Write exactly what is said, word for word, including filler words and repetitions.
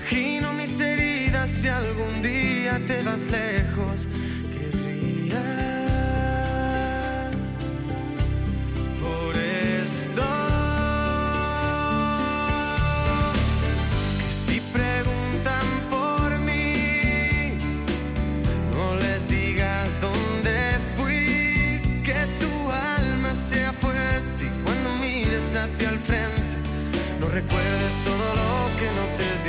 Imagino mis heridas si algún día te vas lejos. Querría por esto que si preguntan por mí, no les digas dónde fui, que tu alma sea fuerte y cuando mires hacia el frente no recuerdes todo lo que no te di.